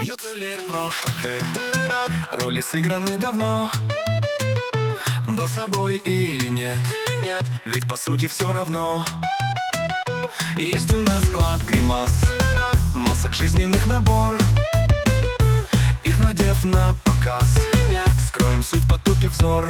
Юцелер прошлых, роли сыграны давно. Но собой или нет, ведь по сути все равно. Есть у нас склад гримас, масок жизненных набор. Их надев на показ, скроем суть, потупив взор.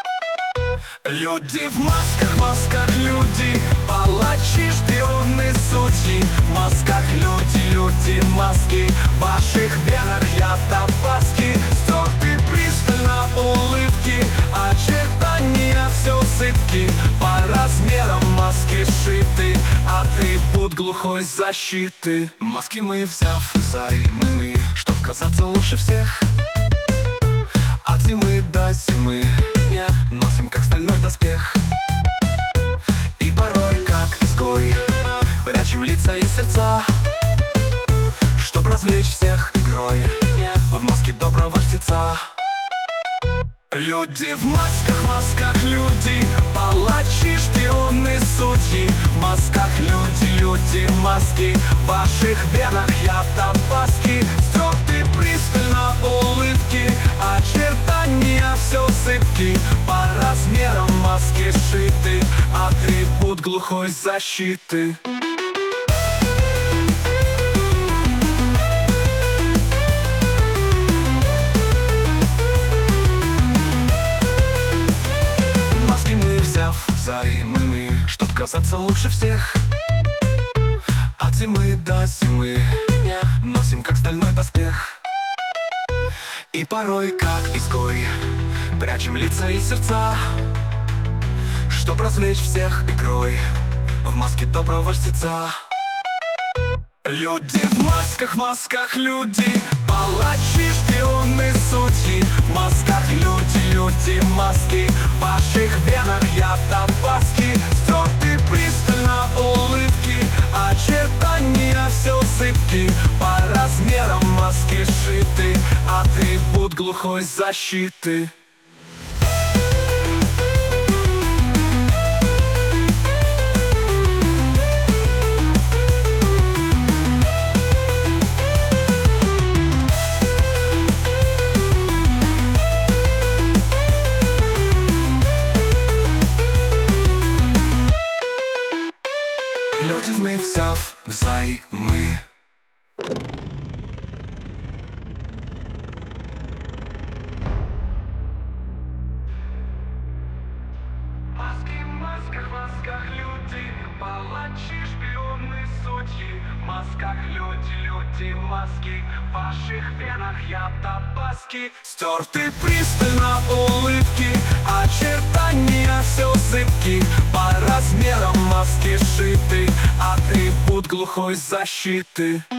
Люди в масках, люди, палачи, шпионы, судьи. В масках люди, маски, в ваших венах яд опаски. Стерты пристально улыбки, очертания все сыпки. По размерам маски сшиты, атрибут глухой защиты. Маски мы взяв взаймы, чтоб казаться лучше всех. От зимы до зимы носим как стальной доспех. И порой как изгой прячем лица и сердца, чтоб развлечь всех игрой в маске доброго жреца. Люди в масках, люди, палачи, шпионы, судьи. В масках люди, маски, в ваших венах яд опаски. Стерты пристально улыбки, очертания все сыпки. По размерам маски сшиты, атрибут глухой защиты. Взаймы, чтоб казаться лучше всех. От зимы до зимы носим как стальной доспех. И порой как изгой прячем лица и сердца, чтоб развлечь всех игрой в маске доброго жреца. Люди в масках, люди, палачи, шпионы, судьи. В масках люди, маски, в ваших венах яд опаски. Стерты пристально улыбки, очертания все сыпки. По размерам маски сшиты, атрибут глухой защиты. Люди мы взяв взаймы. Маски в масках люди, палачи, шпионы, судьи. В масках люди, маски, в ваших венах яд опаски. Стерты пристально улыбки, очертания все сыпки. По размерам маски сшиты, атрибут глухой защиты.